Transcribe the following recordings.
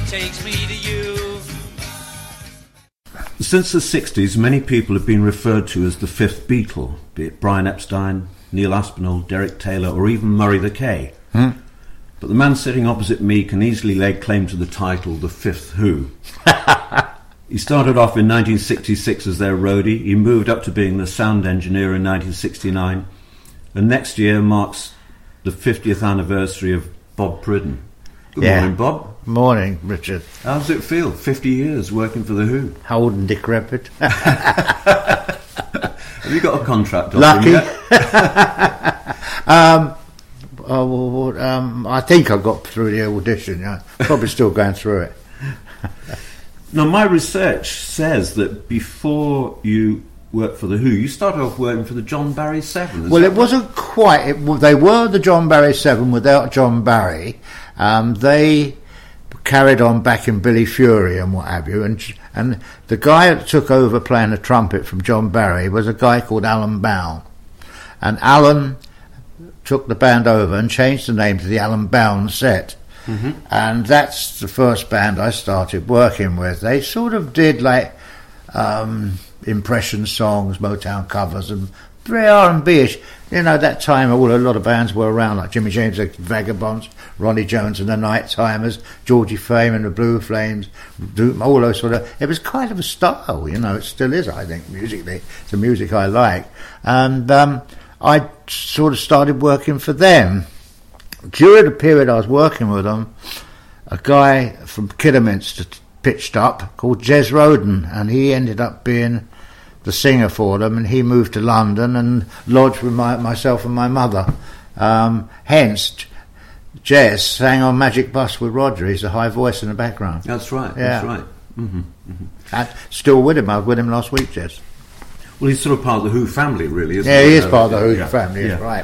takes me to you. Since the 60s, many people have been referred to as the fifth Beatle, be it Brian Epstein, Neil Aspinall, Derek Taylor, or even Murray the K. But the man sitting opposite me can easily lay claim to the title, the fifth Who. He started off in 1966 as their roadie. He moved up to being the sound engineer in 1969. And next year marks the 50th anniversary of Bob Pridden. Good morning, Bob. Morning, Richard. How does it feel? 50 years working for The Who. Old and decrepit. Have you got a contract on Lucky. him yet? I think I got through the audition. Yeah. Probably still going through it. Now, my research says that before you worked for The Who, you started off working for the John Barry Seven. Well, it wasn't quite. They were the John Barry Seven without John Barry. They carried on back in Billy Fury and what have you. And the guy that took over playing the trumpet from John Barry was a guy called Alan Bown. And Alan took the band over and changed the name to the Alan Bown Set. Mm-hmm. And that's the first band I started working with. They sort of did like impression songs, Motown covers, and very R&B-ish. You know, that time a lot of bands were around, like Jimmy James, the Vagabonds, Ronnie Jones and the Night-Timers, Georgie Fame and the Blue Flames, all those sort of... It was kind of a style, you know, it still is, I think, musically. It's the music I like. And I sort of started working for them. During the period I was working with them, a guy from Kidderminster pitched up called Jez Roden, and he ended up being the singer for them, and he moved to London and lodged with myself and my mother. Hence, Jez sang on Magic Bus with Roger. He's a high voice in the background. That's right, yeah. That's right. Mm-hmm, mm-hmm. I'm still with him. I was with him last week, Jez. Well, he's sort of part of the Who family, really, isn't he? Yeah, he is part of the Who family, yeah. Right.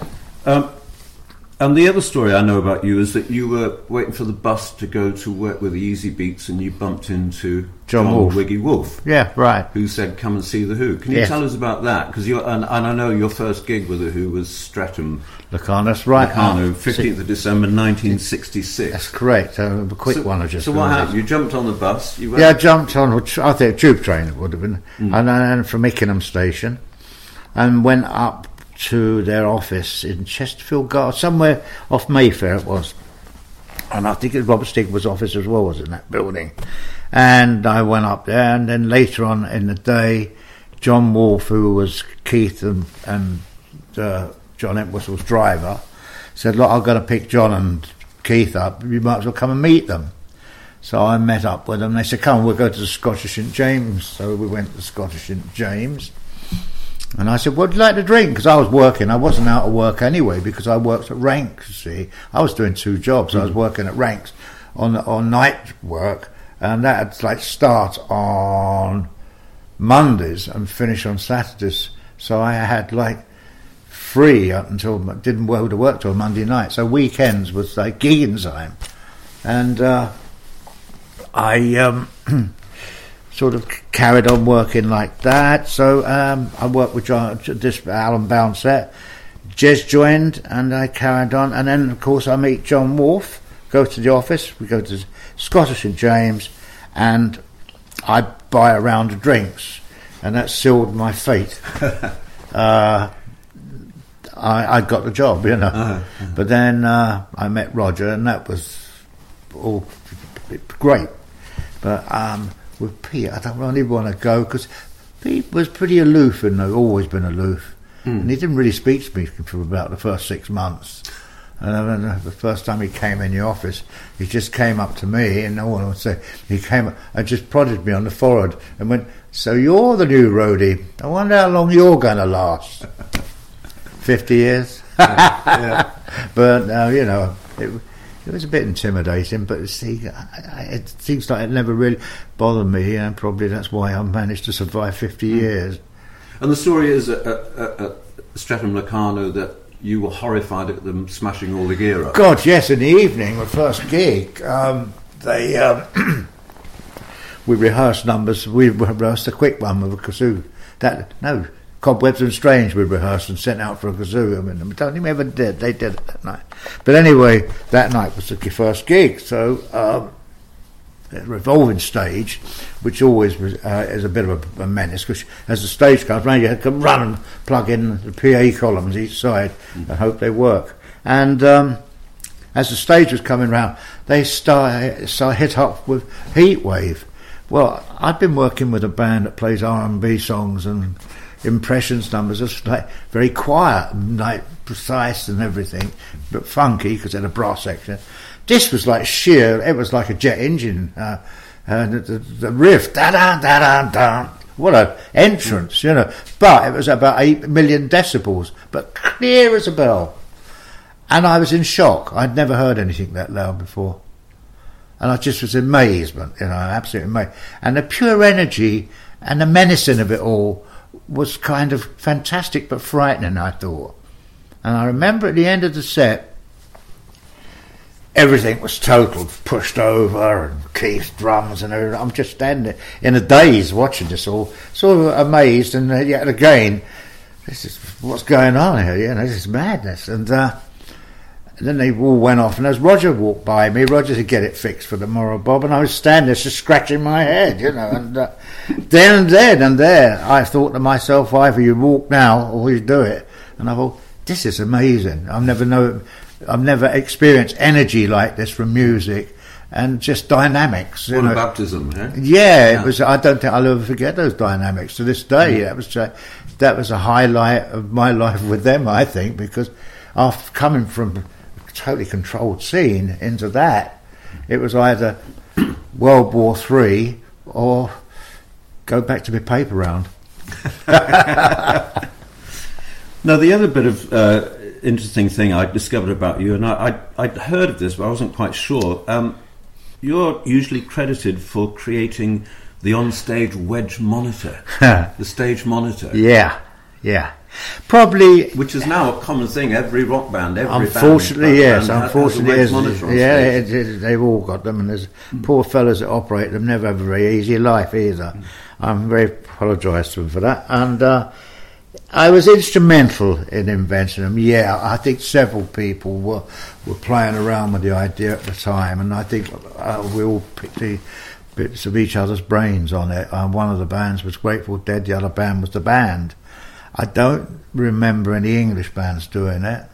And the other story I know about you is that you were waiting for the bus to go to work with the Easy Beats, and you bumped into John Wiggy Wolf. Yeah, right. Who said, "Come and see the Who." Can you tell us about that? Because and I know your first gig with the Who was Streatham Locarno, that's right. Locarno, 15th of December 1966. That's correct. A quick one I just. So what happened? You jumped on the bus. I jumped on. I think a tube train it would have been, and from Ickenham station, and went up to their office in Chesterfield Gardens, somewhere off Mayfair it was. And I think Robert Stigwood's office as well was in that building. And I went up there, and then later on in the day, John Wolfe, who was Keith and John Entwistle's driver, said, "Look, I'm going to pick John and Keith up. You might as well come and meet them." So I met up with them. They said, "Come, we'll go to the Scottish St James." So we went to the Scottish St James. And I said, "What would you like to drink?" Because I was working. I wasn't out of work anyway, because I worked at Ranks, you see. I was doing two jobs. I was working at Ranks on night work, and that would start on Mondays and finish on Saturdays. So I had free up until, didn't go to work till Monday night. So weekends was like gigging time. And I sort of carried on working like that. So I worked with this Alan Bown set. Jez joined, and I carried on. And then, of course, I meet John Wolfe, go to the office. We go to Scottish St James, and I buy a round of drinks. And that sealed my fate. I got the job, you know. But then I met Roger, and that was all great. But with Pete, I don't really want to go, because Pete was pretty aloof, and always been aloof. And he didn't really speak to me for about the first 6 months. And then the first time he came in the office, he just came up to me, and no one would say, he came up and just prodded me on the forehead and went, "So you're the new roadie. I wonder how long you're going to last." 50 years. Yeah. But, you know, it was a bit intimidating, but see, it seems like it never really bothered me, and probably that's why I managed to survive 50 years. And the story is at Streatham Locarno that you were horrified at them smashing all the gear up. God, yes, in the evening, the first gig, we rehearsed numbers. We rehearsed a quick one with a kazoo. Cobwebs and Strange we rehearsed and sent out for a kazoo. I mean, I don't think we ever did. They did it that night. But anyway, that night was the first gig. So revolving stage, which always was, is a bit of a menace, because as the stage comes round, you have to run and plug in the PA columns each side and hope they work. And as the stage was coming round, they start hit up with Heatwave. Well, I've been working with a band that plays R&B songs and impressions numbers, just like very quiet and like precise and everything, but funky because it had a brass section. This was like sheer, it was like a jet engine. The riff, da-da-da-da-da. What an entrance, you know. But it was about 8 million decibels, but clear as a bell. And I was in shock. I'd never heard anything that loud before. And I just was in amazement, you know, absolutely amazed. And the pure energy and the menacing of it all was kind of fantastic but frightening, I thought. And I remember at the end of the set, everything was total pushed over, and Keith's drums and everything. I'm just standing there in a daze watching this all, sort of amazed, and yet again, this is what's going on here, you know, this is madness. And then they all went off, and as Roger walked by me, Roger said, "Get it fixed for tomorrow, Bob," and I was standing there just scratching my head, you know, and then and there, I thought to myself, either you walk now or you do it. And I thought, this is amazing. I've never experienced energy like this from music, and just dynamics. What a baptism, eh? Yeah, it was. I don't think I'll ever forget those dynamics to this day. That was a highlight of my life with them, I think, because after coming from a totally controlled scene into that, it was either World War III or go back to my paper round. Now, the other bit of interesting thing I discovered about you, and I'd heard of this, but I wasn't quite sure. You're usually credited for creating the on-stage wedge monitor, the stage monitor. Yeah. Probably, which is now a common thing. Every rock band, unfortunately, yes. Unfortunately, has a wedge monitor on stage. They've all got them, and there's poor fellas that operate them never have a very easy life either. I'm very apologise to them for that, and I was instrumental in inventing them. Yeah, I think several people were playing around with the idea at the time, and I think we all picked the bits of each other's brains on it. One of the bands was Grateful Dead, the other band was The Band. I don't remember any English bands doing it,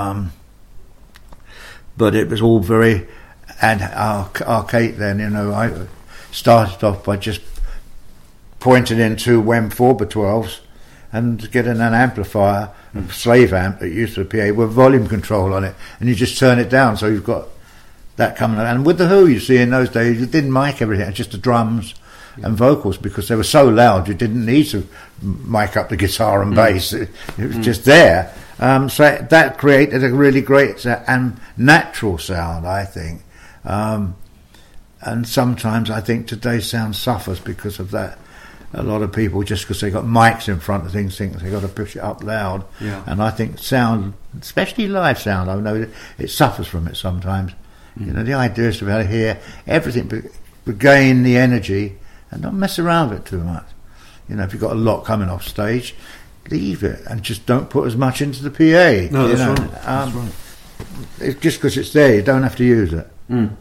but it was all very archaic then, you know. I started off by just pointing in two WEM 4x12s and getting an amplifier, a slave amp that used to be a PA with volume control on it, and you just turn it down, so you've got that coming out. And with the Who, you see, in those days, you didn't mic everything, it's just the drums and vocals, because they were so loud you didn't need to mic up the guitar and bass. It was just there. So that created a really great and natural sound, I think. And sometimes I think today's sound suffers because of that. A lot of people, just because they've got mics in front of things, think they've got to push it up loud. Yeah. And I think sound, especially live sound, I know it suffers from it sometimes. You know, the idea is to be able to hear everything, but gain the energy and not mess around with it too much. You know, if you've got a lot coming off stage, leave it and just don't put as much into the PA. No, that's right. That's right. It's just because it's there, you don't have to use it.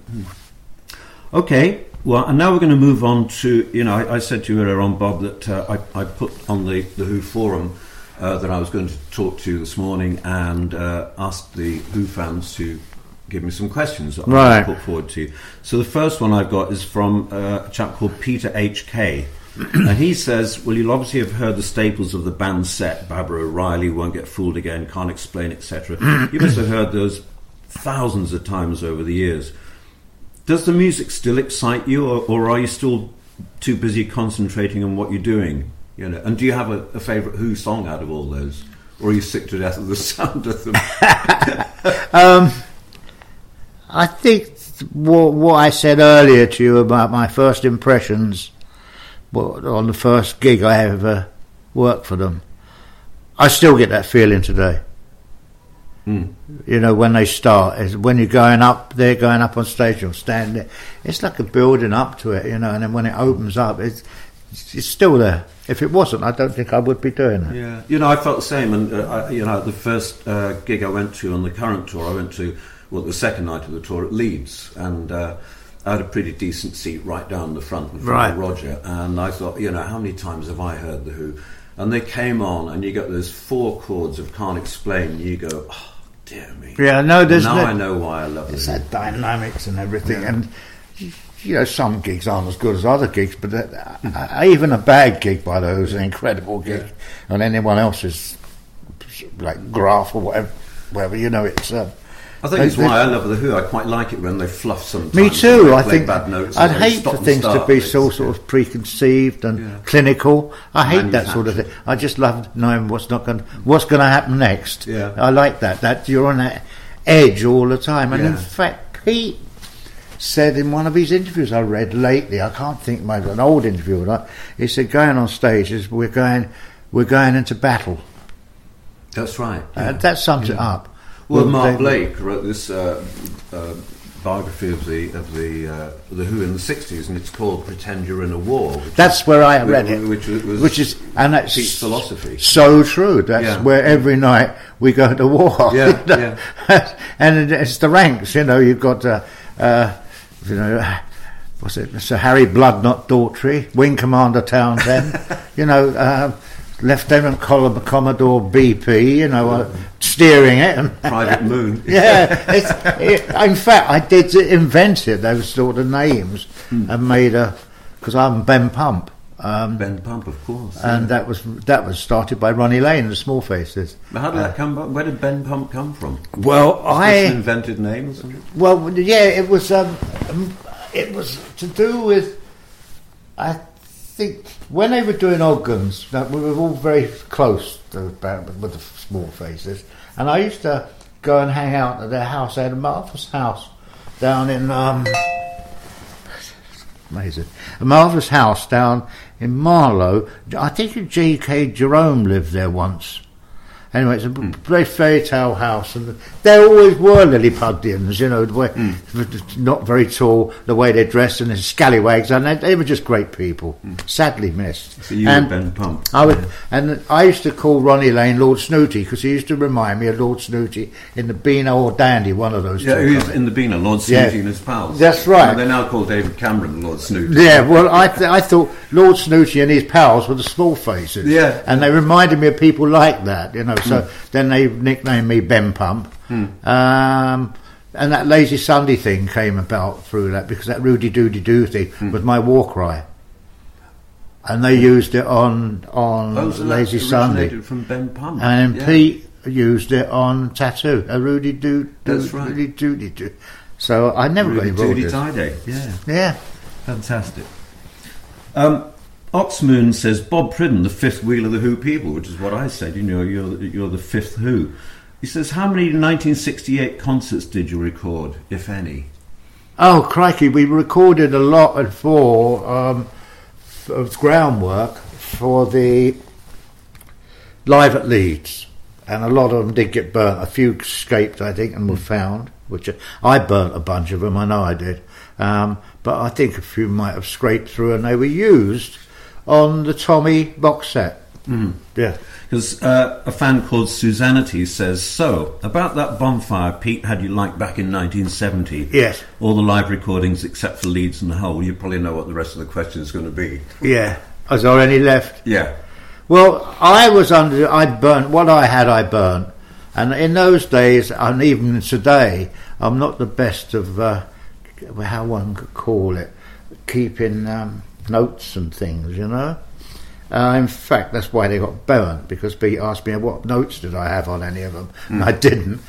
Okay, well, and now we're going to move on to, you know, I said to you earlier on, Bob, that I put on the Who forum that I was going to talk to you this morning and ask the Who fans to give me some questions that I put forward to you. So the first one I've got is from a chap called Peter H.K. And he says, well, you'll obviously have heard the staples of the band set, Barbara O'Reilly, Won't Get Fooled Again, Can't Explain, etc. You must have heard those thousands of times over the years. Does the music still excite you, or are you still too busy concentrating on what you're doing? You know, and do you have a favourite Who song out of all those, or are you sick to death of the sound of them? I think what I said earlier to you about my first impressions on the first gig I ever worked for them, I still get that feeling today. You know, when they start, is when you're going up, they're going up on stage, you'll stand there. It's like a building up to it, you know, and then when it opens up, it's still there. If it wasn't, I don't think I would be doing it. Yeah, you know, I felt the same, and you know, the first gig I went to on the current tour, I went to the second night of the tour at Leeds, and I had a pretty decent seat right down the front in front Right. of Roger, and I thought, how many times have I heard The Who? And they came on, and you got those 4 chords of Can't Explain, and you go, oh, dear me. Yeah, no, there's now I know why I love it's The Who. that dynamics and everything, and some gigs aren't as good as other gigs, but even a bad gig by The Who is an incredible gig, and anyone else's like Graph or whatever, it's. I think it's why I love The Who. I quite like it when they fluff sometimes. Me too. I play think bad notes. I'd and they hate stop for and things to start be bits. so sort of preconceived and clinical. I hate that sort of thing. I just love knowing what's going to happen next. Yeah. I like that. That you're on that edge all the time. And in Yeah. fact, Pete said in one of his interviews I read lately, I can't think, maybe an old interview or not. He said, going on stage is we're going into battle. That's right. That sums it up. Well, Mark Blake wrote this biography of the Who in the '60s, and it's called "Pretend You're in a War." That's where I read it, which is and that's Pete's philosophy. So true. That's where every night we go to war. Yeah, and it's the ranks. You've got what's it? Sir Harry Bloodnot Daughtry, Wing Commander Townsend. Lieutenant Commodore BP, steering it. Private Moon. In fact, I did invented those sort of names and made because I'm Ben Pump. Ben Pump, of course. And that was started by Ronnie Lane, the Small Faces. But how did that come about? Where did Ben Pump come from? Well, an invented name or something? Well, yeah, it was to do with, I think, when they were doing organs, we were all very close with the Small Faces, and I used to go and hang out at their house. They had a marvellous house down in amazing, a marvellous house down in Marlow. I think J.K. Jerome lived there once. Anyway, it's a very fairy tale house, and there always were Lilliputians, the way, not very tall, the way they dressed, and the scallywags, and they were just great people. Sadly missed. So you were Ben Pump. I used to call Ronnie Lane Lord Snooty, because he used to remind me of Lord Snooty in the Beano or Dandy, one of those two. Yeah, he was in the Beano, Lord Snooty and his pals. That's right. And they now call David Cameron Lord Snooty. Yeah, well, I thought Lord Snooty and his pals were the Small Faces. Yeah. And they reminded me of people like that, So then they nicknamed me Ben Pump. And that Lazy Sunday thing came about through that, because that Rudy Doody Doo thing was my war cry. And they used it on Lazy Sunday. From Ben Pump. And Pete used it on Tattoo, a Rudy Doody Doo. So I never got involved with it. Yeah. Fantastic. Oxmoon says Bob Pridden, the fifth wheel of the Who people, which is what I said. You're the fifth Who. He says, how many 1968 concerts did you record, if any? Oh crikey, we recorded a lot for groundwork for the Live at Leeds, and a lot of them did get burnt. A few escaped, I think, and were found. Which I burnt a bunch of them. I know I did, but I think a few might have scraped through, and they were used on the Tommy box set. Yeah. Because a fan called Suzanity says, so, about that bonfire Pete had you like back in 1970. Yes. All the live recordings except for Leeds and the Hull. You probably know what the rest of the question is going to be. Yeah. Is there any left? Yeah. Well, I burnt, what I had I burnt. And in those days, and even today, I'm not the best of, how one could call it, keeping notes and things, in fact, that's why they got burnt, because Pete asked me what notes did I have on any of them, and I didn't.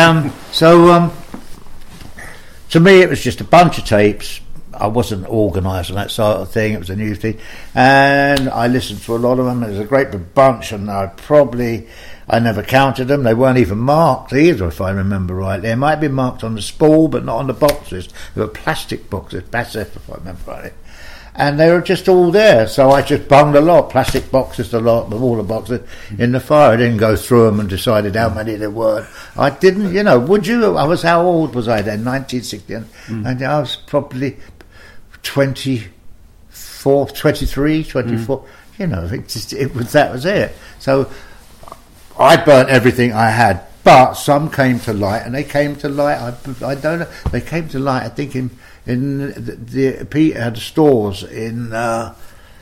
To me, it was just a bunch of tapes. I wasn't organised on that sort of thing. It was a new thing, and I listened to a lot of them. It was a great big bunch, and I never counted them. They weren't even marked either, if I remember rightly. They might be marked on the spool, but not on the boxes. They were plastic boxes, Bassett, if I remember rightly. And they were just all there, so I just bunged a lot, plastic boxes, a lot, of all the boxes in the fire. I didn't go through them and decided how many there were. I didn't, would you? How old was I then? 1960, and I was probably 24, 23, 24. That was it. So I burnt everything I had, But some came to light, and they came to light. I don't know. They came to light. I think in the Pete had stores in the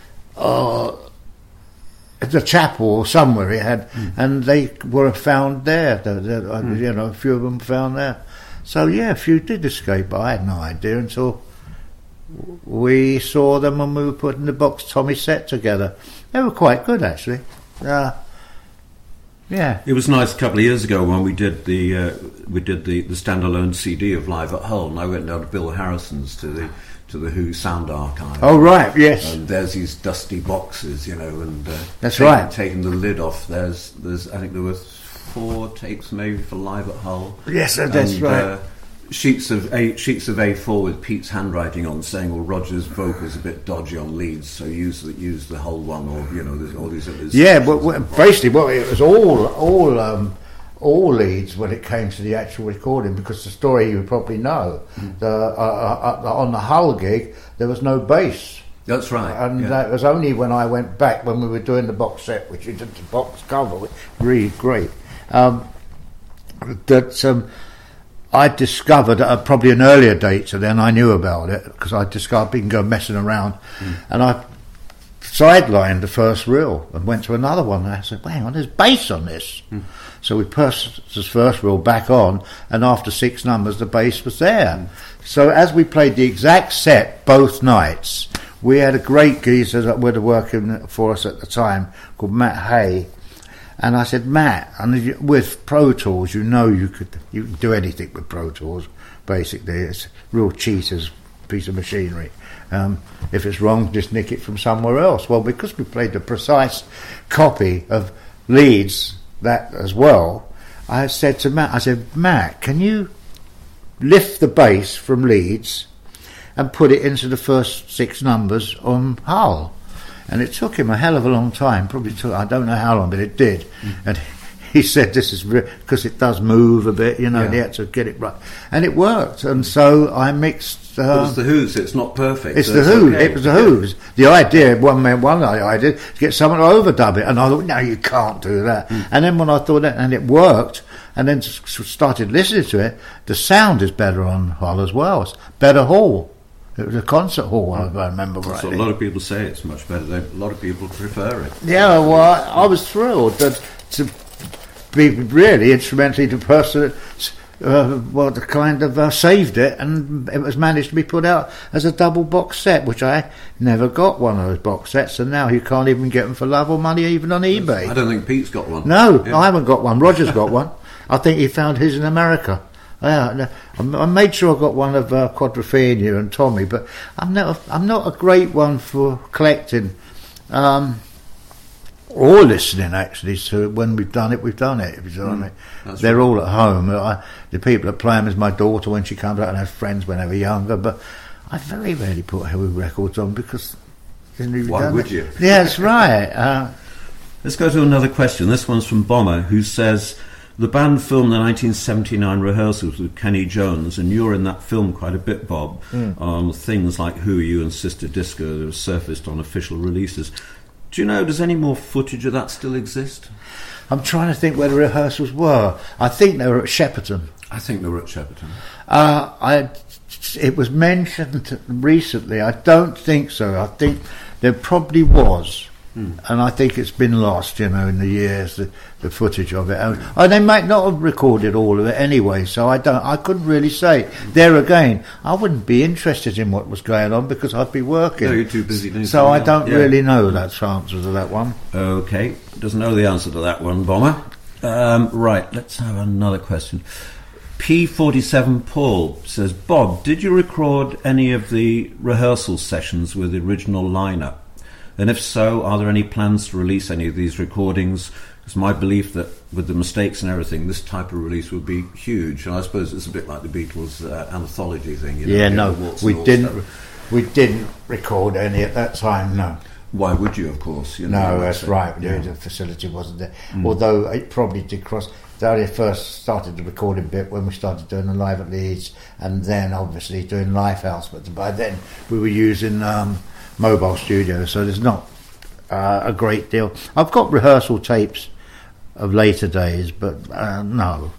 chapel or somewhere. He had, and they were found there. You know, a few of them found there. So yeah, a few did escape. But I had no idea until we saw them when we were putting the Box Tommy set together. They were quite good, actually. Yeah, it was nice a couple of years ago when we did the standalone CD of Live at Hull, and I went down to Bill Harrison's to the Who Sound Archive. Oh right, yes. And there's these dusty boxes, you know, and that's right. Taking the lid off. There's I think there were 4 tapes maybe for Live at Hull. Yes, that's right. Sheets of A4 with Pete's handwriting on, saying, "Well, Roger's vocal's a bit dodgy on leads, so use the whole one," or you know, there's all these others. Yeah, but basically, it was all leads when it came to the actual recording, because the story you probably know, on the Hull gig there was no bass. That's right, and that was only when I went back when we were doing the box set, which we did the box cover, which was really great. I discovered at probably an earlier date, so then I knew about it because I discovered been going messing around, and I sidelined the first reel and went to another one. And I said, "Hang on, there's bass on this." So we put this first reel back on, and after 6 numbers, the bass was there. So as we played the exact set both nights, we had a great geezer that was working for us at the time called Matt Hay. And I said, "Matt, and with Pro Tools, you know you can do anything with Pro Tools, basically. It's real cheater's piece of machinery. If it's wrong, just nick it from somewhere else." Well, because we played the precise copy of leads that as well, I said to Matt, "Matt, can you lift the bass from leads and put it into the first 6 numbers on Hull?" And it took him a hell of a long time. Probably took, I don't know how long, but it did. And he said, "This is because it does move a bit, you know." And he had to get it right, and it worked. And so I mixed. It's the Who's. It's not perfect. It's the Who. Okay. It was the Who's. The idea, one idea, to get someone to overdub it, and I thought, "No, you can't do that." And then when I thought that, and it worked, and then started listening to it, the sound is better on Hull as well. It's better hall. It was a concert hall, if I remember right. So a lot of people say it's much better. A lot of people prefer it. Yeah, well, I was thrilled to be really instrumentally the person that kind of saved it, and it was managed to be put out as a double box set, which I never got one of those box sets, and now you can't even get them for love or money, even on eBay. I don't think Pete's got one. No, I haven't got one. Roger's got one. I think he found his in America. Yeah, I made sure I got one of Quadrophenia and Tommy, but I'm not a great one for collecting or listening, actually. So when we've done it, we've done it. If you know what I mean. They're right. All at home. The people that play them is my daughter when she comes out, and has friends when they were younger. But I very rarely put Who records on because why would you? Yeah, that's right. Let's go to another question. This one's from Bomber, who says, "The band filmed the 1979 rehearsals with Kenny Jones, and you're in that film quite a bit, Bob, on things like Who Are You and Sister Disco that have surfaced on official releases. Do you know, does any more footage of that still exist?" I'm trying to think where the rehearsals were. I think they were at Shepperton. I think they were at Shepperton. It was mentioned recently. I don't think so. I think there probably was. And I think it's been lost, you know, in the years, the footage of it. And they might not have recorded all of it anyway, so I couldn't really say. There again, I wouldn't be interested in what was going on because I'd be working. No, you're too busy doing so I don't really know that's the answer to that one. Okay, doesn't know the answer to that one, Bomber. Right, let's have another question. P47 Paul says, "Bob, did you record any of the rehearsal sessions with the original lineup? And if so, are there any plans to release any of these recordings? It's my belief that with the mistakes and everything, this type of release would be huge. And I suppose it's a bit like the Beatles anthology thing. You know, yeah, no, we didn't record any at that time, no. Why would you, of course? You know, no, that's right. Yeah. The facility wasn't there. Although it probably did cross. They only first started the recording bit when we started doing the Live at Leeds, and then obviously doing Lifehouse. But by then we were using mobile studio, so there's not a great deal. I've got rehearsal tapes of later days, but no.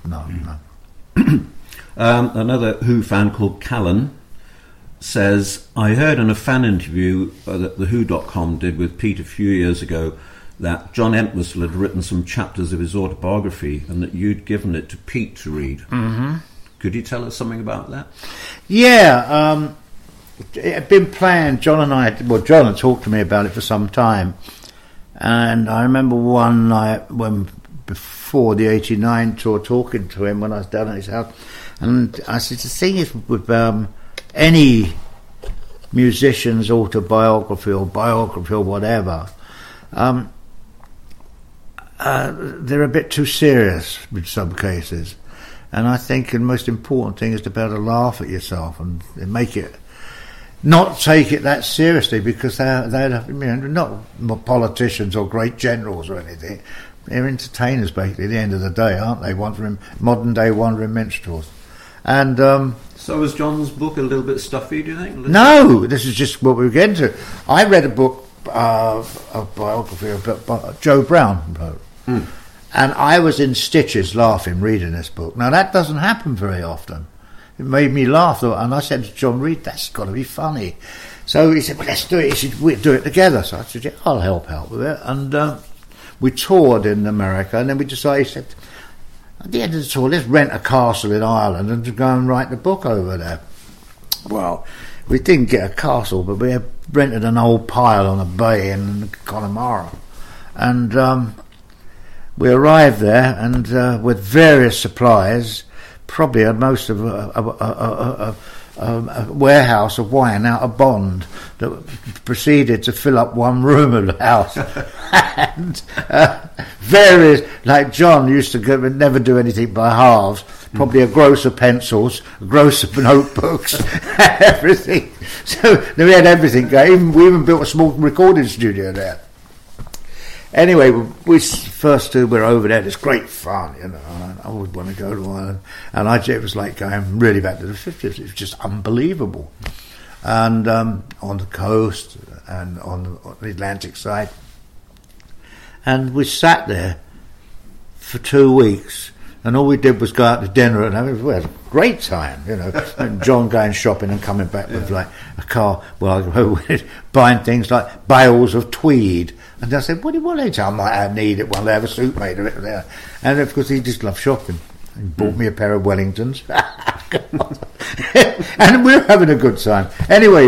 Another Who fan called Callan says, I heard in a fan interview that the Who.com did with Pete a few years ago that John Entwistle had written some chapters of his autobiography and that you'd given it to Pete to read. Mm-hmm. Could you tell us something about that? Yeah, it had been planned. John had talked to me about it for some time. And I remember one night before the 89 tour, talking to him when I was down at his house. And I said, the thing is with any musician's autobiography or biography or whatever, they're a bit too serious in some cases. And I think the most important thing is to be able to laugh at yourself and make it, not take it that seriously, because they're not politicians or great generals or anything. They're entertainers, basically, at the end of the day, aren't they? Modern day wandering minstrels. And so was John's book a little bit stuffy, do you think? No, this is just what we were getting to. I read a book, a biography of Joe Brown, and I was in stitches laughing reading this book. Now, that doesn't happen very often. It made me laugh, and I said to John Reed, that's got to be funny. So he said, well, let's do it. He said, we'll do it together. So I said, yeah, I'll help out with it. And we toured in America, and then we decided, he said, at the end of the tour, let's rent a castle in Ireland and go and write the book over there. Well, we didn't get a castle, but we rented an old pile on a bay in Connemara. And we arrived there, and with various supplies, probably had most of a warehouse of wine out of Bond that proceeded to fill up one room of the house. And various, like John used to never do anything by halves, probably a gross of pencils, a gross of notebooks, everything. So we had everything going. We even built a small recording studio there. Anyway, we first two were over there. It's great fun, you know. I always want to go to Ireland, and it was like going really back to the 50s. It was just unbelievable, and on the coast and on the Atlantic side. And we sat there for 2 weeks, and all we did was go out to dinner, and we had a great time, you know. And John going shopping and coming back with like a car, buying things like bales of tweed. And I said, what do you want? I might need it. Well, they have a suit made of it there. And of course, he just loved shopping. He bought me a pair of Wellingtons. And we were having a good time. Anyway,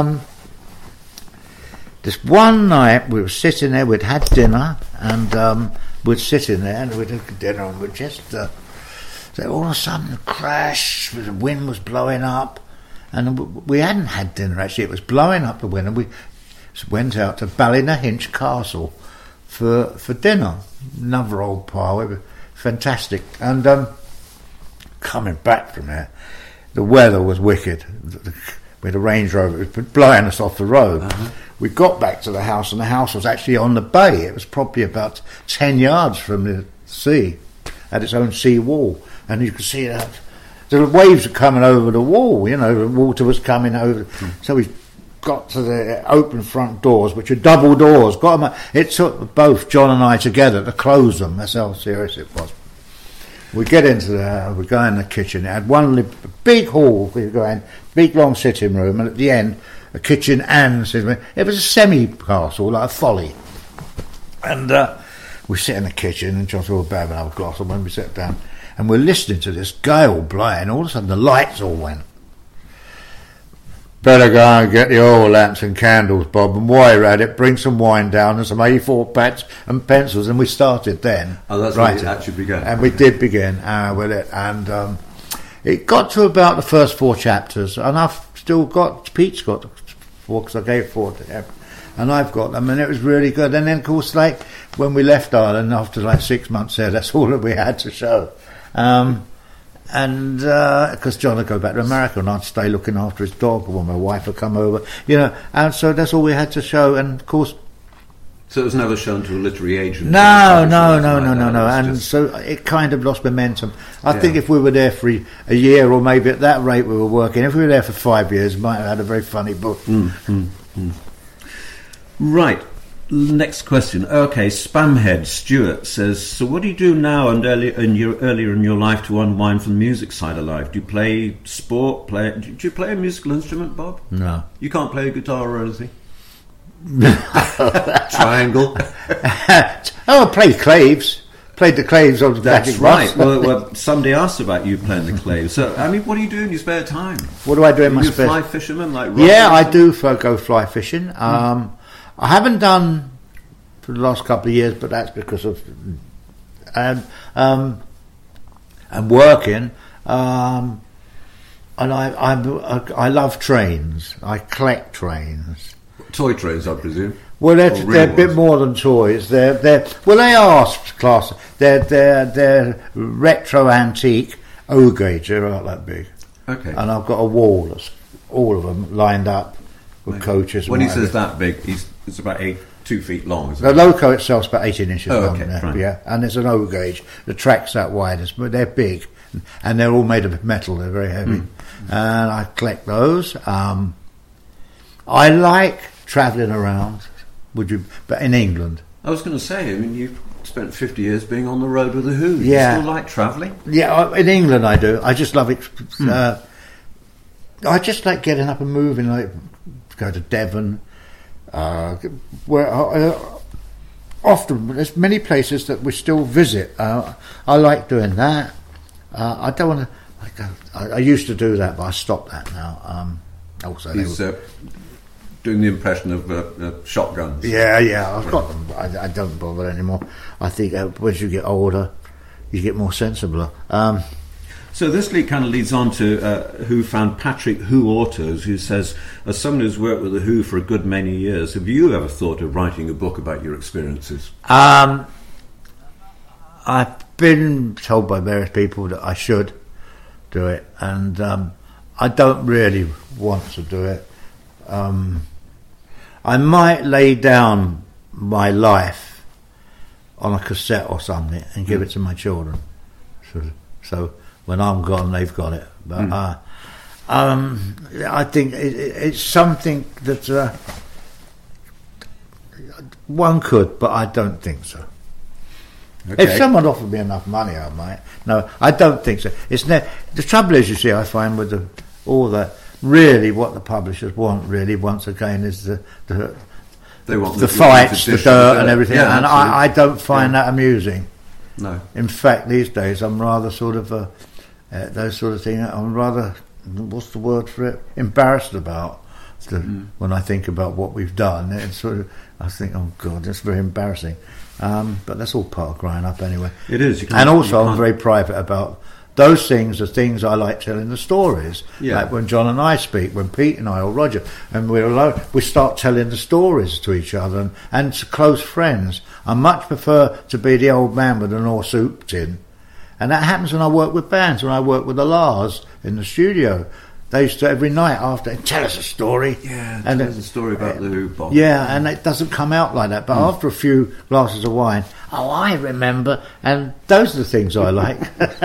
this one night, we were sitting there, we'd had dinner, and we'd sitting there, and we'd had dinner, and we'd just, so all of a sudden, a crash, the wind was blowing up, and we hadn't had dinner, actually. It was blowing up the wind, and we went out to Ballynahinch Castle for dinner. Another old pile. It was fantastic. And coming back from there, the weather was wicked. We had a Range Rover. It was blowing us off the road. Uh-huh. We got back to the house, and the house was actually on the bay. It was probably about 10 yards from the sea. Had its own sea wall. And you could see that the waves were coming over the wall. You know, the water was coming over. So we got to the open front doors, which are double doors. It took both John and I together to close them. That's how serious it was. We get into we go in the kitchen. It had one big hall. We go in, big long sitting room, and at the end, a kitchen and sitting room. It was a semi-castle, like a folly. And we sit in the kitchen, and John said, "We'll have another glass." And when we sat down, and we're listening to this gale blowing, all of a sudden the lights all went. Better go and get the oil lamps and candles, Bob, and while you're at it, bring some wine down and some A4 pads and pencils. And we started then. Oh, that's right. That should begin. And we did begin with it. And it got to about the first 4 chapters. And I've still got, Pete's got 4, because I gave 4 to him. And I've got them, and it was really good. And then, of course, like, when we left Ireland, after like 6 months there, that's all that we had to show. And because John would go back to America, and I'd stay looking after his dog, or my wife would come over, you know, and so that's all we had to show. And of course, so it was never shown to a literary agent. No. And so it kind of lost momentum. I think if we were there for a year, or maybe at that rate we were working, if we were there for 5 years, we might have had a very funny book. Right. Next question. Okay, Spamhead Stuart says, so what do you do now and earlier in your life to unwind from the music side of life? Do you play sport? Do you play a musical instrument, Bob? No. You can't play a guitar or anything? Triangle? I played claves. Played the claves on the That's right. Well, somebody asked about you playing the claves. So, I mean, what do you do in your spare time? What do I do in my spare time? You fly fisherman? Yeah, I do go fly fishing. I haven't done for the last couple of years, but that's because of I'm working. And I love trains. I collect trains. Toy trains, I presume. Well, they're a bit more than toys. They are class. They're retro antique O gauge. They're about that big. Okay. And I've got a wall that's all of them lined up with coaches. When he says that big, it's about 2 feet long. Isn't The it? Loco itself's about 18 inches long. Okay, right. Yeah, and it's an O gauge. The track's that wide, but they're big, and they're all made of metal. They're very heavy, and I collect those. I like travelling around. But in England. I was going to say, I mean, you've spent 50 years being on the road with the Who. Yeah. You still like travelling? Yeah, in England I do. I just love it. I just like getting up and moving, like go to Devon. Where often there's many places that we still visit. I like doing that. I don't want to. I used to do that, but I stopped that now. Also, doing the impression of shotguns. Yeah, I've got them. But I don't bother anymore. I think as you get older, you get more sensible. So this kind of leads on to Who found Patrick Who Autos, who says, as someone who's worked with the Who for a good many years, have you ever thought of writing a book about your experiences? I've been told by various people that I should do it, and I don't really want to do it. I might lay down my life on a cassette or something and give it to my children. So when I'm gone, they've got it. But I think it's something that one could, but I don't think so. Okay. If someone offered me enough money, I might. No, I don't think so. The trouble is, you see, I find with all that. Really, what the publishers want, really, once again, is the fights, the dirt, and everything. Yeah, and I don't find that amusing. No. In fact, these days, I'm rather sort of those sort of things. I'm rather, what's the word for it? Embarrassed about when I think about what we've done. It's sort of, I think, oh God, that's very embarrassing. But that's all part of growing up, anyway. It is. And also, I'm very private about. Those things are things I like telling the stories. Yeah. Like when John and I speak, when Pete and I or Roger, and we're alone, we start telling the stories to each other and to close friends. I much prefer to be the old man with an all soup tin. And that happens when I work with bands, when I work with the Lars in the studio. They used to every night after tell us a story. Yeah, tell us a story about the Who, Bob. Yeah, and it doesn't come out like that. But after a few glasses of wine, I remember, and those are the things I like.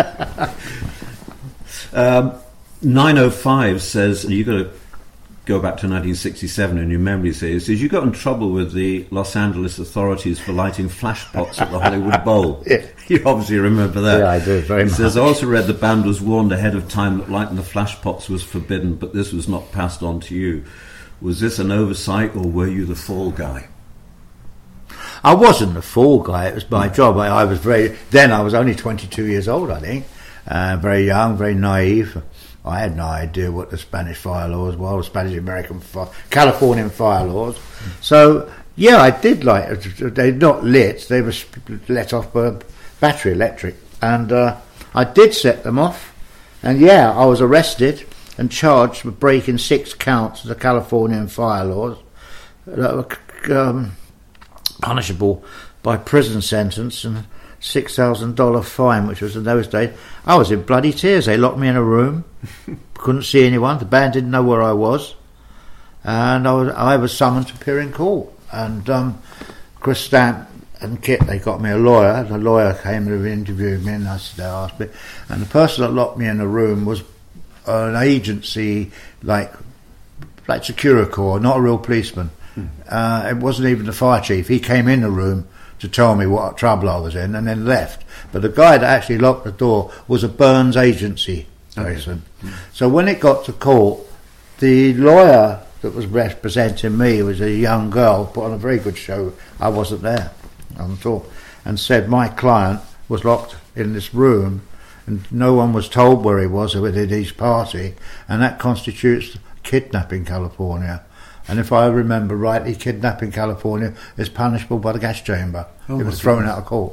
905 says, you've got to go back to 1967 in your memory says you got in trouble with the Los Angeles authorities for lighting flashpots at the Hollywood Bowl. Yeah. You obviously remember that. Yeah, I do, very much. He says, I also read the band was warned ahead of time that lighting the flashpots was forbidden, but this was not passed on to you. Was this an oversight, or were you the fall guy? I wasn't the fall guy. It was my job. I was only 22 years old, I think. Very young, very naive. I had no idea what the Spanish fire laws were, the Spanish-American Californian fire laws. So, yeah, I did like. They're not lit. They were let off by battery electric, and I did set them off. And yeah, I was arrested and charged with breaking 6 counts of the Californian fire laws that were punishable by prison sentence and $6,000 fine, which was in those days. I was in bloody tears. They locked me in a room, couldn't see anyone. The band didn't know where I was, and I was summoned to appear in court. And Chris Stamp and Kit, they got me a lawyer. The lawyer came and interviewed me, and they asked me. And the person that locked me in the room was an agency like Securicor, not a real policeman. It wasn't even the fire chief. He came in the room to tell me what trouble I was in and then left. But the guy that actually locked the door was a Burns agency person. Okay. So when it got to court, the lawyer that was representing me was a young girl, put on a very good show. I wasn't there at all, and said my client was locked in this room and no one was told where he was within his party, and that constitutes kidnapping in California. And if I remember rightly, kidnapping in California is punishable by the gas chamber. It was thrown out of court.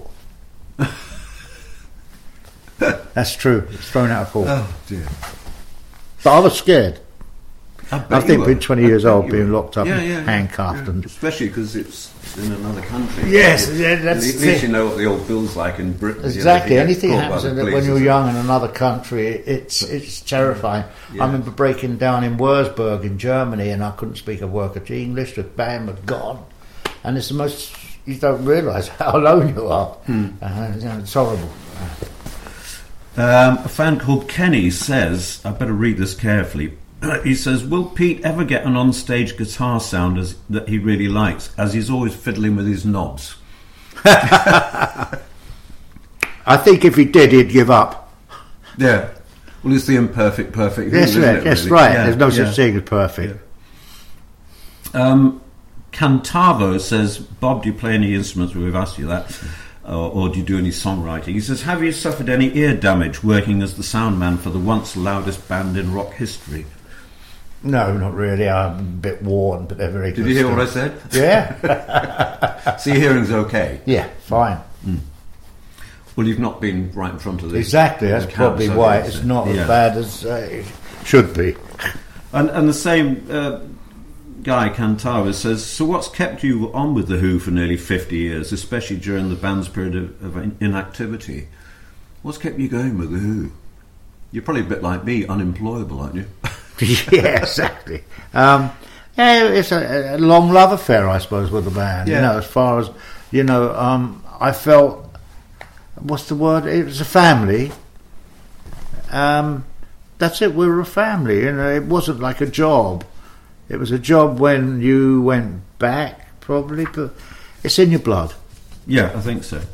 That's true. It's thrown out of court. Oh dear. But I was scared. I think being 20 years old, being locked up, handcuffed, and especially because it's in another country. Yes, at least you know what the old Bill's like in Britain. Exactly. Anything happens when you're young in another country, it's terrifying. Yeah. I remember breaking down in Würzburg in Germany, and I couldn't speak a word of English. The band was gone, and it's the most. You don't realise how alone you are. It's horrible. A fan called Kenny says, I better read this carefully. He says, will Pete ever get an on-stage guitar sound that he really likes, as he's always fiddling with his knobs? I think if he did, he'd give up. Yeah. Well, it's the imperfect perfect. Yes, that's really? right. Yeah, there's no such thing as perfect. Yeah. Cantavo says, Bob, do you play any instruments? We've asked you that. Or do you do any songwriting? He says, have you suffered any ear damage working as the sound man for the once loudest band in rock history? No, not really. I'm a bit worn, but they're very good. Did you hear what I said? Yeah. So your hearing's okay? Yeah, fine. Well, you've not been right in front of this. Exactly, that's probably why it's not as bad as it should be. And the same guy, Cantava, says, so what's kept you on with The Who for nearly 50 years, especially during the band's period of inactivity? What's kept you going with The Who? You're probably a bit like me, unemployable, aren't you? Yeah, exactly. It's a long love affair, I suppose, with the band. Yeah. You know, as far as I felt, what's the word? It was a family. That's it. We were a family. You know, it wasn't like a job. It was a job when you went back, probably, but it's in your blood. Yeah, I think so.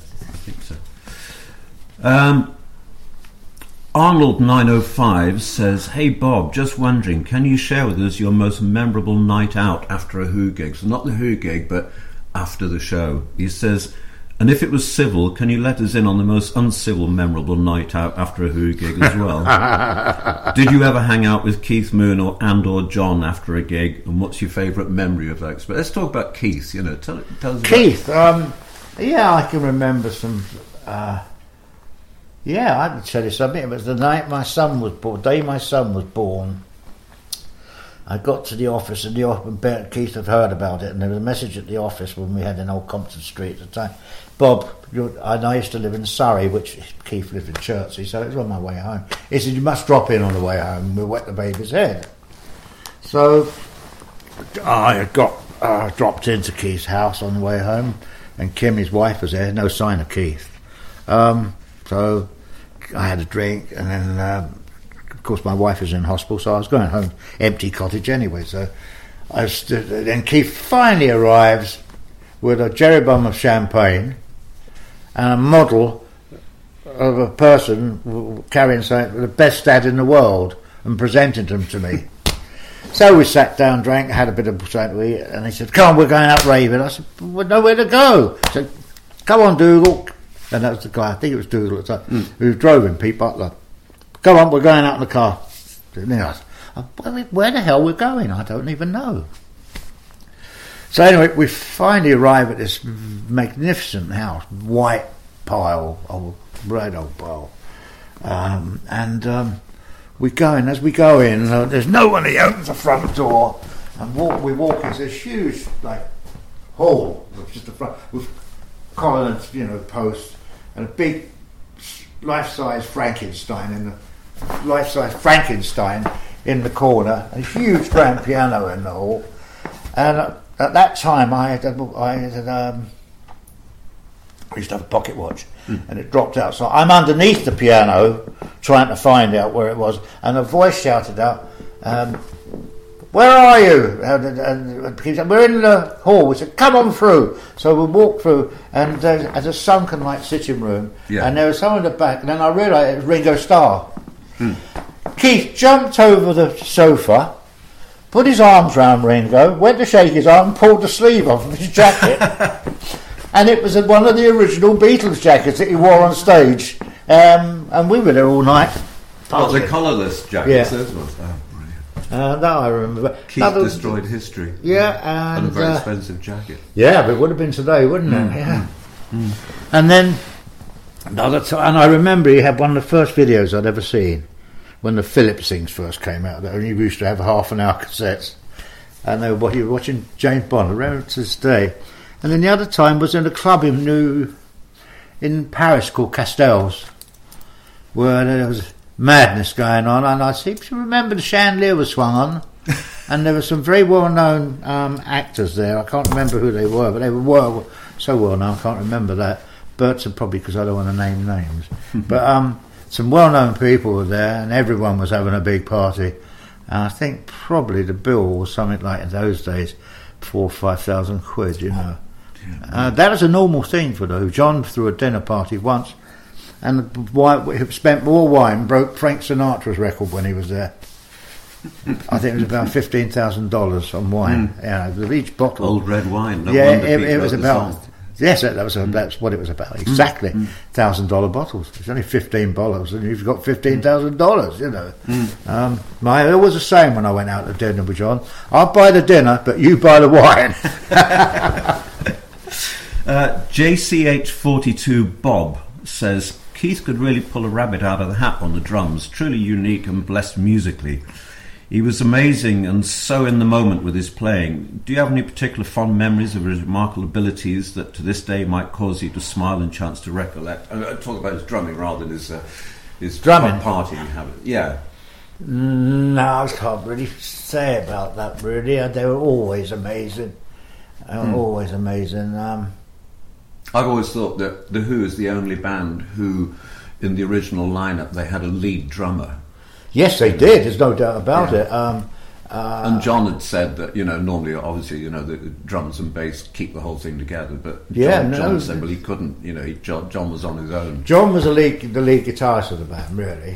Arnold905 says, hey Bob, just wondering, can you share with us your most memorable night out after a Who gig? So not the Who gig, but after the show. He says, and if it was civil, can you let us in on the most uncivil memorable night out after a Who gig as well? Did you ever hang out with Keith Moon or John after a gig? And what's your favourite memory of that? But let's talk about Keith. Tell us Keith. Yeah, I can remember some. Yeah, I can tell you something. It was the night my son was born. Day my son was born. I got to the office, and Keith had heard about it, and there was a message at the office when we had in Old Compton Street at the time. Bob, I used to live in Surrey, which Keith lived in Chertsey, so it was on my way home. He said, you must drop in on the way home, we'll wet the baby's head. So I got dropped into Keith's house on the way home, and Kim, his wife, was there, no sign of Keith. So I had a drink, and then, of course, my wife was in hospital, so I was going home, empty cottage anyway. So then Keith finally arrives with a jerry-bum of champagne and a model of a person carrying something, the best dad in the world, and presented them to me. So we sat down, drank, had a bit of something to eat, and he said, come on, we're going out raving. I said, we've nowhere to go. He said, come on, Dougal. And that was the guy, I think it was Dougal at the time, who drove him, Pete Butler. Come on, we're going out in the car. And then I said, where the hell we're going? I don't even know. So anyway, we finally arrive at this magnificent house, white pile, red old pile. We go in. As we go in, there's no one. He opens the front door, and we walk into this huge hall, just the front, with columns, posts, and a big life-size Frankenstein in the corner, a huge grand piano in the hall. And at that time, I used to have a pocket watch, and it dropped out. So I'm underneath the piano, trying to find out where it was, and a voice shouted out, where are you? And he said, we're in the hall. We said, come on through. So we walked through, and there's a sunken like sitting room, and there was someone in the back, and then I realised it was Ringo Starr. Keith jumped over the sofa, put his arms round Ringo, went to shake his arm, and pulled the sleeve off of his jacket. And it was one of the original Beatles jackets that he wore on stage. And we were there all night. Oh, the collarless jackets, those ones. Oh, brilliant. That I remember. Keith destroyed history. Yeah, and a very expensive jacket. Yeah, but it would have been today, wouldn't it? Yeah. And then another time, and I remember he had one of the first videos I'd ever seen when the Philips things first came out. That only used to have half an hour cassettes, and they were watching James Bond. I remember to this day. And then the other time was in a club in Paris called Castells, where there was madness going on, and I seem to remember the chandelier was swung on, and there were some very well-known actors there. I can't remember who they were, but they were so well-known I can't remember that. But probably because I don't want to name names. But some well-known people were there, and everyone was having a big party. And I think probably the bill was something like in those days, 4,000 or 5,000 quid, you know. That was a normal thing for them. John threw a dinner party once, and spent more wine, broke Frank Sinatra's record when he was there. I think it was about $15,000 on wine. Yeah, with each bottle. Old red wine. It was about. Yes, that's what it was about. Exactly, $1,000 bottles. It's only 15 bottles, and you've got $15,000. You know. There was a saying when I went out to dinner with John: "I'll buy the dinner, but you buy the wine." JCH42 Bob says Keith could really pull a rabbit out of the hat on the drums. Truly unique and blessed musically. He was amazing and so in the moment with his playing. Do you have any particular fond memories of his remarkable abilities that to this day might cause you to smile and chance to recollect? I talk about his drumming rather than his drumming partying habit. Yeah. No, I can't really say about that. Really, they were always amazing. Always amazing. I've always thought that The Who is the only band who, in the original lineup, they had a lead drummer. Yes, they did. There's no doubt about it. And John had said that, normally, obviously, the drums and bass keep the whole thing together. But John said, well, he couldn't. John was on his own. John was the lead guitarist of the band, really.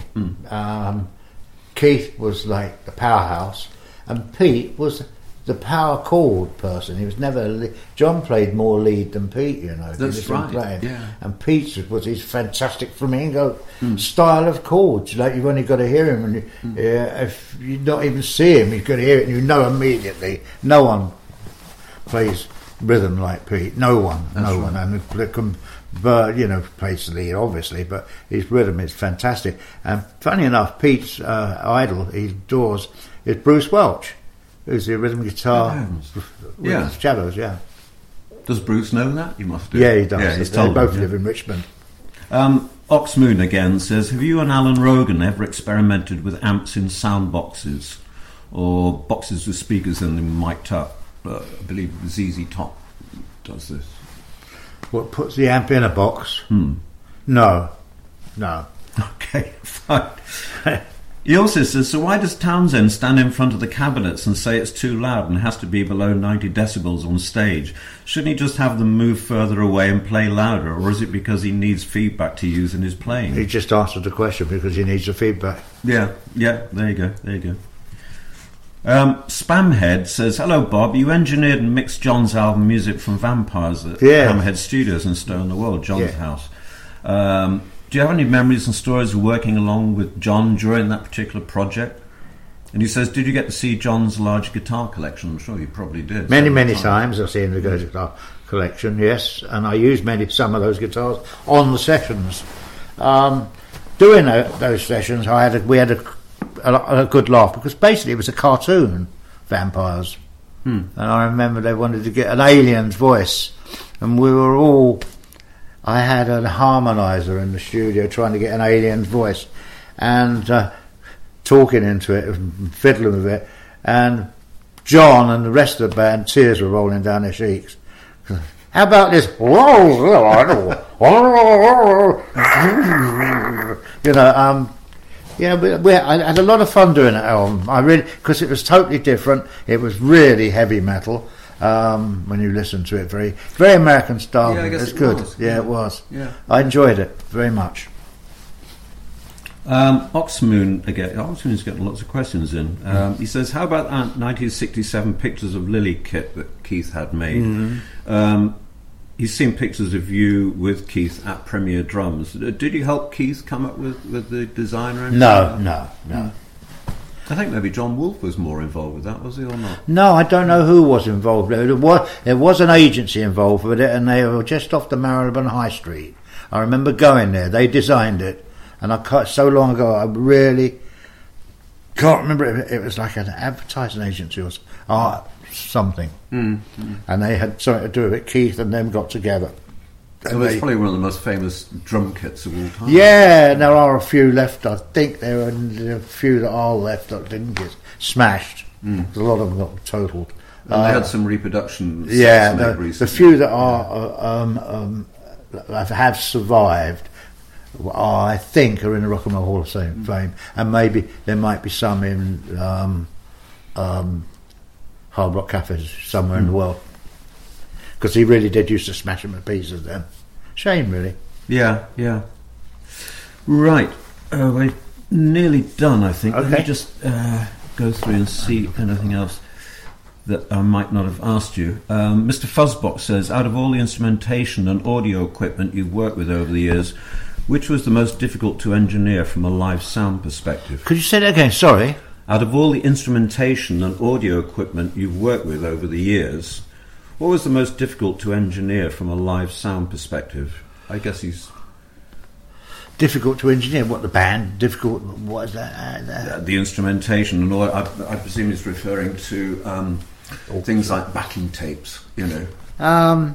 Keith was like the powerhouse, and Pete was the power chord person. He was never. John played more lead than Pete, That's right. Yeah. And Pete was his fantastic flamenco style of chords. Like you've only got to hear him, and if you don't even see him, you've got to hear it, and you know immediately. No one plays rhythm like Pete. No one. But plays the lead obviously, but his rhythm is fantastic. And funny enough, Pete's idol, he adores, is Bruce Welch, who's the rhythm guitar with Shadows. Yeah. Does Bruce know that? You must do. Yeah, he does. Yeah, he's they told both him, live in Richmond. Oxmoon again says, have you and Alan Rogan ever experimented with amps in sound boxes or boxes with speakers in them mic'd up? I believe ZZ Top does this. What puts the amp in a box? No. Okay, fine. He also says, so why does Townsend stand in front of the cabinets and say it's too loud and has to be below 90 decibels on stage? Shouldn't he just have them move further away and play louder, or is it because he needs feedback to use in his playing? He just answered the question because he needs the feedback. Yeah, there you go. Spamhead says, hello Bob, you engineered and mixed John's album Music from Vampires at Hammerhead Studios in Stow-on-the-Wold, John's house. Do you have any memories and stories of working along with John during that particular project? And he says, did you get to see John's large guitar collection? I'm sure you probably did. Many times I've seen the guitar collection, yes, and I used some of those guitars on the sessions. Doing those sessions, we had a good laugh, because basically it was a cartoon, Vampires. And I remember they wanted to get an alien's voice, and we were all... I had a harmonizer in the studio trying to get an alien's voice, and talking into it, fiddling with it, and John and the rest of the band, tears were rolling down their cheeks. How about this? Yeah, I had a lot of fun doing it, Elm. Because it was totally different. It was really heavy metal. When you listen to it, very, very American style. Yeah, I guess it's it good. was. Yeah, it was. Yeah. I enjoyed it very much. Oxmoon again. Oxmoon's getting lots of questions in. He says, "How about that 1967 pictures of Lily kit that Keith had made?" He's seen pictures of you with Keith at Premier Drums. Did you help Keith come up with the design or anything? No. I think maybe John Wolfe was more involved with that, was he, or not? No, I don't know who was involved. There was an agency involved with it, and they were just off the Marylebone High Street. I remember going there. They designed it, and so long ago, I really can't remember. It was like an advertising agency or something, and they had something to do with it. Keith and them got together. So it's probably one of the most famous drum kits of all time. Yeah, there are a few left. I think there are a few that are left that didn't get smashed. A lot of them got totaled. And they had some reproductions. Yeah, the few that have survived, I think, are in the Rock and Roll Hall of Fame, and maybe there might be some in Hard Rock Cafes somewhere in the world. Because he really did used to smash them to pieces then. Shame, really. Yeah. Right. We're nearly done, I think. Okay. Let me just go through and see anything else that I might not have asked you. Mr. Fuzzbox says, out of all the instrumentation and audio equipment you've worked with over the years, which was the most difficult to engineer from a live sound perspective? Could you say that again? Sorry. Out of all the instrumentation and audio equipment you've worked with over the years, what was the most difficult to engineer from a live sound perspective? I guess he's... Difficult to engineer? What, the band? Difficult... What is that? The instrumentation and all. I presume he's referring to things like backing tapes, you know.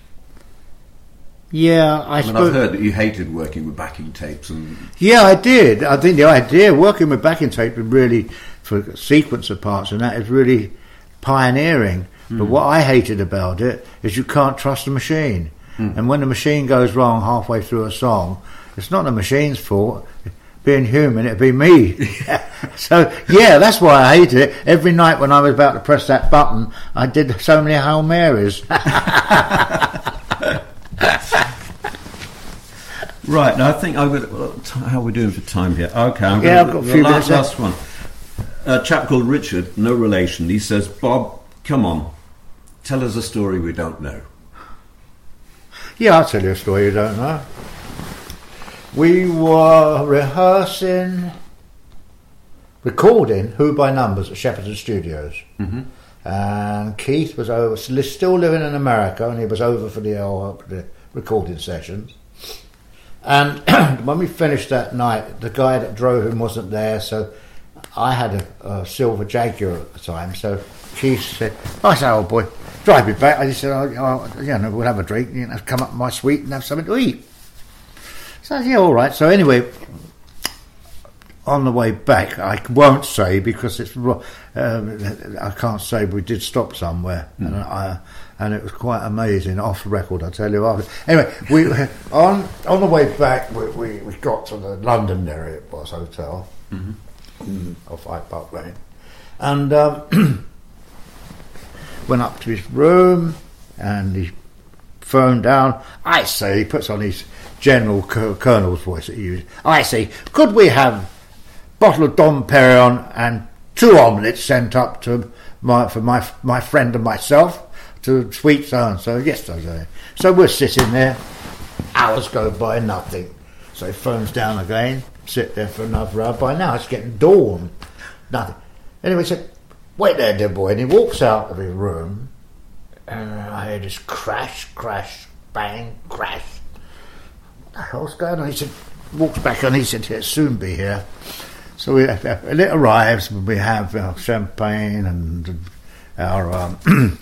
Yeah, I've heard that you hated working with backing tapes. Yeah, I did. I think the idea of working with backing tape was really, for a sequence of parts and that, is really pioneering. But what I hated about it is you can't trust the machine. And when the machine goes wrong halfway through a song, it's not the machine's fault. Being human, it'd be me. So, yeah, that's why I hated it. Every night when I was about to press that button, I did so many Hail Marys. Right, now I think how are we doing for time here? Okay, I've got a few minutes. Last one. A chap called Richard, no relation, he says, Bob, come on, tell us a story we don't know. Yeah, I'll tell you a story you don't know. We were recording Who by Numbers at Shepperton Studios. And Keith was still living in America, and he was over for the recording sessions. And when we finished that night, the guy that drove him wasn't there, so I had a silver Jaguar at the time. So Keith said, I said, old boy, drive me back. I just said, we'll have a drink, come up to my suite and have something to eat. So I said, yeah, all right. So anyway, on the way back, I won't say because it's I can't say we did stop somewhere, and it was quite amazing off the record. I tell you. Anyway, we on the way back, we got to the London area. It was hotel off Hyde Park Lane, and went up to his room, and he phoned down. I say, he puts on his General Colonel's voice that he used. I say, could we have bottle of Dom Perignon and 2 omelettes sent up to for my friend and myself to Sweet So. Yes, I say. So we're sitting there. Hours go by, nothing. So he phones down again. Sit there for another hour. By now it's getting dawn. Nothing. Anyway, he said, wait there, dear boy. And he walks out of his room. And I hear this crash, bang, crash. What the hell's going on? He said, walks back and he said, he'll soon be here. So it arrives, we have champagne and our the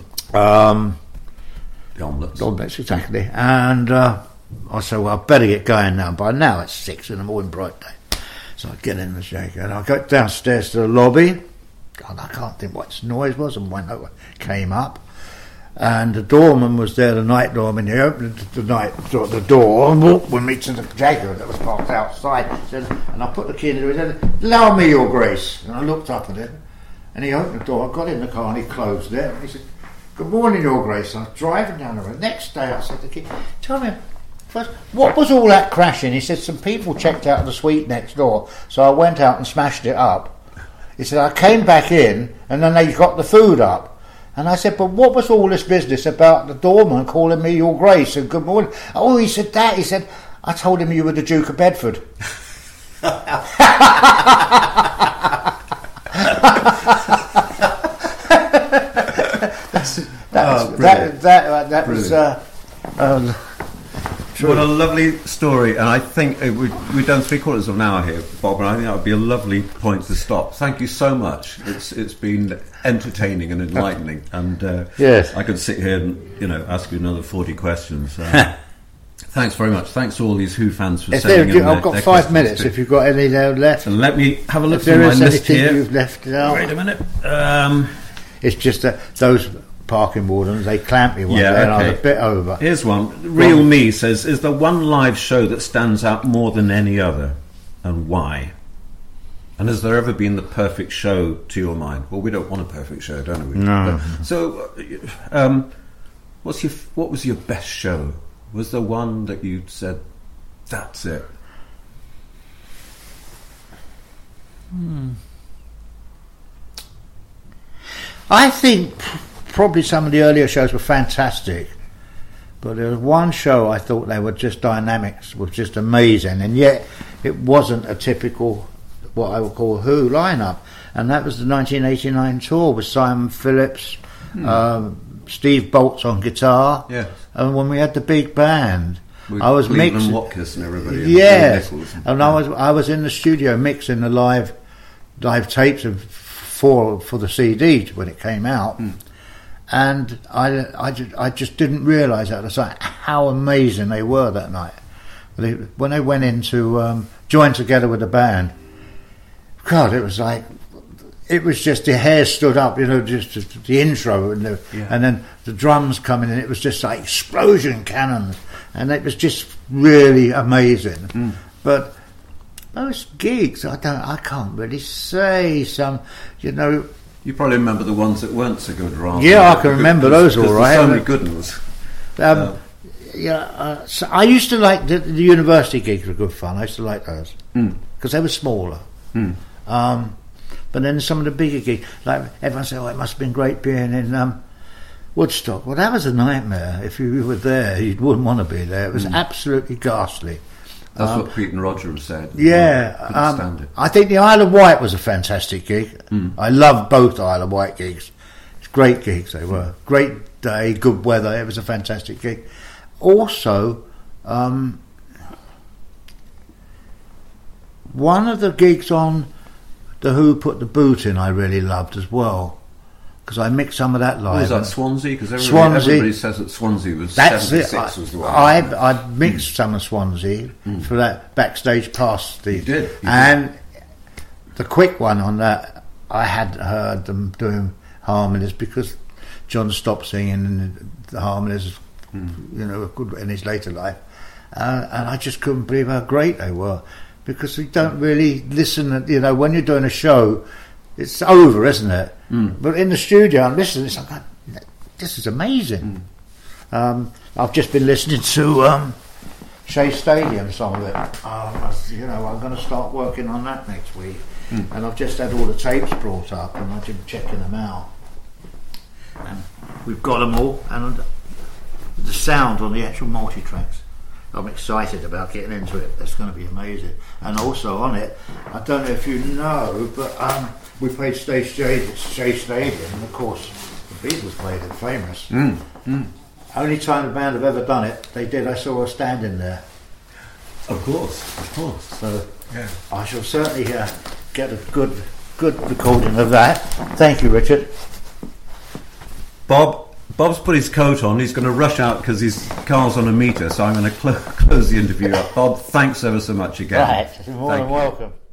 omelettes. Omelettes, exactly. And I said, well, I better get going now. By now it's 6 in the morning, bright day. So I get in the shaker and I go downstairs to the lobby. God, I can't think what its noise was, and went over, came up. And the doorman was there, the night doorman. He opened the door and walked with me to the Jaguar that was parked outside. And I put the key in the door. He said, "Allow me, Your Grace." And I looked up at him, and he opened the door. I got in the car and he closed it. And he said, "Good morning, Your Grace." And I was driving down the road. Next day, I said to the kid, "Tell me, first, what was all that crashing?" He said, "Some people checked out of the suite next door, so I went out and smashed it up." He said, "I came back in, and then they got the food up." And I said, "But what was all this business about the doorman calling me Your Grace and good morning?" "Oh," he said, "that." He said, "I told him you were the Duke of Bedford." That was true. What a lovely story, and I think we've done 3/4 of an hour here, Bob, and I think that would be a lovely point to stop. Thank you so much. It's been entertaining and enlightening, and yes, I could sit here and ask you another 40 questions. Thanks very much. Thanks to all these Who fans for sending in I've got 5 minutes if you've got any there left. And let me have a look through my list here. You've left out. Wait a minute. It's just that those parking wardens, they clamped me one day and I was a bit over. Here's one. Real Me says, "Is there one live show that stands out more than any other, and why? And has there ever been the perfect show to your mind?" Well, we don't want a perfect show, don't we? No. So, what was your best show? Was there one that you said, "That's it"? I think probably some of the earlier shows were fantastic, but there was one show I thought they were just dynamics, was just amazing, and yet it wasn't a typical, what I would call Who lineup, and that was the 1989 tour with Simon Phillips, Steve Boltz on guitar, and when we had the big band, I was mixing Watkins and everybody. Yes, and I was in the studio mixing the live tapes for the CD when it came out. And I just didn't realise at the time how amazing they were that night. When they went in to join together with the band, God, it was just the hair stood up, just the intro and then the drums coming in. It was just like explosion cannons, and it was just really amazing. But those gigs, I can't really say some, You probably remember the ones that weren't so good, rather. Yeah, I can remember those all right. So many good ones. So I used to like the university gigs were good fun. I used to like those because they were smaller. But then some of the bigger gigs, like everyone said, "Oh, it must have been great being in Woodstock." Well, that was a nightmare. If you were there, you wouldn't want to be there. It was absolutely ghastly. That's what Pete and Roger have said. Yeah, couldn't stand it. I think the Isle of Wight was a fantastic gig. I love both Isle of Wight gigs. It's great gigs they were. Great day, good weather. It was a fantastic gig. Also, one of the gigs on the Who Put the Boot In I really loved as well, because I mixed some of that live. Was that Swansea? Because everybody says that Swansea was 76 was the one. I mixed some of Swansea for that backstage pass. You did. And the quick one on that, I had heard them doing harmonies because John stopped singing the harmonies, in his later life. And I just couldn't believe how great they were, because we don't really listen, when you're doing a show, it's over, isn't it? But in the studio, I'm listening. It's like, this is amazing. I've just been listening to Shea Stadium, some of it. I'm going to start working on that next week. And I've just had all the tapes brought up, and I've been checking them out. And we've got them all, and the sound on the actual multi-tracks. I'm excited about getting into it. That's going to be amazing. And also on it, I don't know if you know, but we played Shea Stadium, and of course the Beatles played it, famous. Only time the band have ever done it, they did. I saw her standing there. Of course. So I shall certainly get a good recording of that. Thank you, Richard. Bob's put his coat on. He's going to rush out because his car's on a meter, so I'm going to close the interview up. Bob, thanks ever so much again. Right, you're more than welcome.